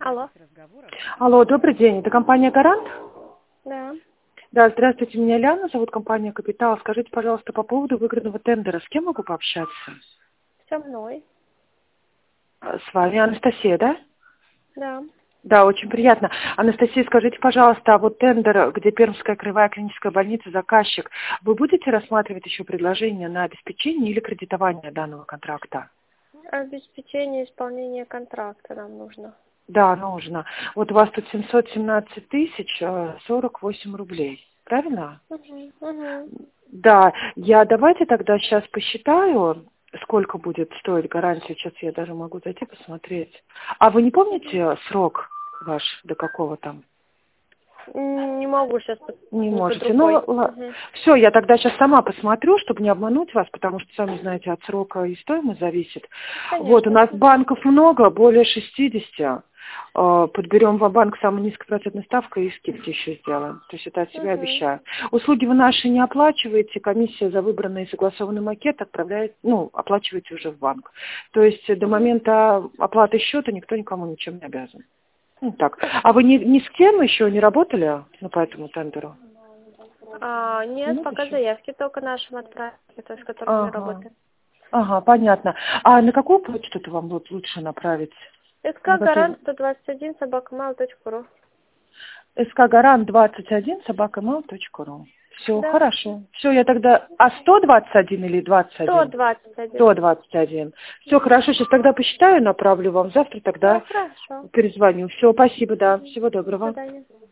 Алло. Алло, добрый день. Это компания «Гарант»? Да. Да, здравствуйте, меня Ляна, зовут компания «Капитал». Скажите, пожалуйста, по поводу выигранного тендера, с кем могу пообщаться? Со мной. С вами Анастасия, да? Да. Да, очень приятно. Анастасия, скажите, пожалуйста, а вот тендер, где Пермская краевая клиническая больница, заказчик, вы будете рассматривать еще предложение на обеспечение или кредитование данного контракта? Обеспечение исполнения контракта нам нужно. Да, нужно. Вот у вас тут 717 тысяч 48 рублей, правильно? Угу. Да, давайте тогда сейчас посчитаю, сколько будет стоить гарантия. Сейчас я даже могу зайти посмотреть. А вы не помните срок ваш, до какого там? Не могу сейчас Не под можете. рукой. Все, я тогда сейчас сама посмотрю, чтобы не обмануть вас, потому что, сами знаете, от срока и стоимость зависит. Вот, у Конечно. нас банков много, более 60. Подберем вам банк с самой низкой процентной ставкой и скидки еще сделаем. То есть это от себя обещаю. Услуги вы наши не оплачиваете, комиссия за выбранный и согласованный макет оплачиваете уже в банк. То есть до момента оплаты счета никто никому ничем не обязан. Ну, так. А вы ни с кем еще не работали по этому тендеру? Нет, пока еще? заявки только нашим отправили, то есть с которыми мы работаем. Ага, понятно. А на какую почту-то вам будет лучше направить? СК-Гарант 121 @mail.ru. skgaran21@mail.ru. Все, Да. хорошо. Все, я тогда... 121 или 21? 121. 121. Все, хорошо, сейчас тогда посчитаю, направлю вам. Завтра Да, тогда хорошо. перезвоню. Все, спасибо, да. Всего До доброго. свидания.